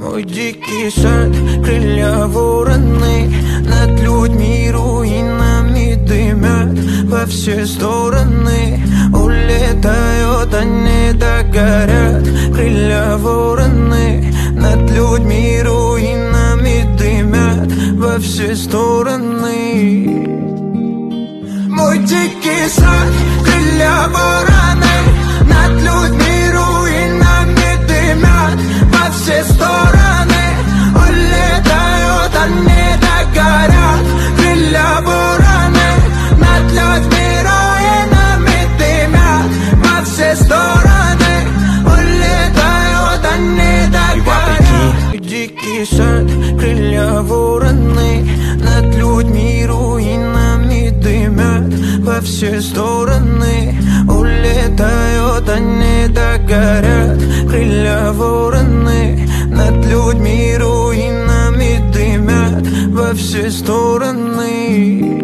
Мой дикий сад, крылья вороны, над людьми руинами дымят во все стороны. Улетают, они догорят. Крылья вороны, над людьми руинами дымят во все стороны. Мой дикий сад, крылья вороны, над людьми руинами дымят во все стороны. Улетают, они догорят. Крылья вороны, над людьми руинами дымят во все стороны. Улетают, они догорят. Дикий сад, крылья вороны, над людьми руинами дымят во все стороны. Улетают, они догорят. Крылья вороны, над людьми руинами дымят во все стороны.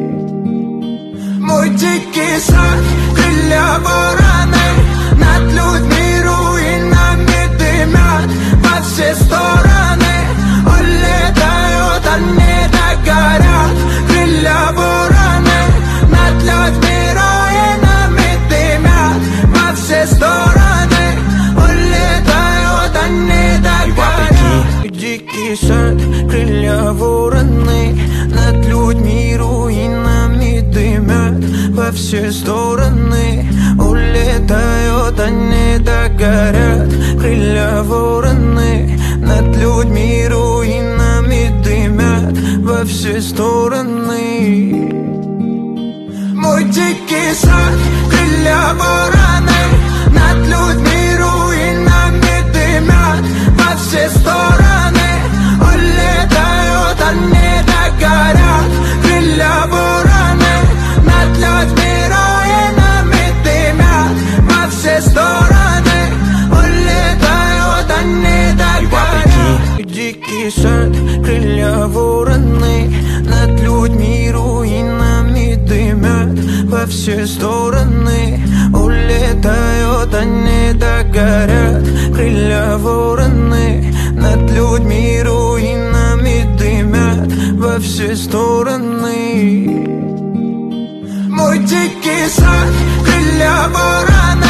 Мой дикий сад, крылья вороны, над людьми руинами дымят во все стороны. Улетают, они догорят. Крылья вороны, над людьми руинами дымят во все стороны. Улетают, они догорят. Дикий сад, крылья вороны, над людьми руинами дымят во все стороны. Улетают, они догорят. Крылья вороны, над людьми руинами дымят во все стороны. Мой дикий сад, крылья вороны, над людьми руинами дымят во все стороны. Улетают, они догорят. Крылья вороны, над людьми руинами дымят во все стороны. Улетают, они догорят. Дикий сад, крылья вороны, над людьми руинами дымят во все стороны. Улетают, они догорят. Крылья вороны, над людьми руинами дымят во все стороны. Мой дикий сад, крылья вороны,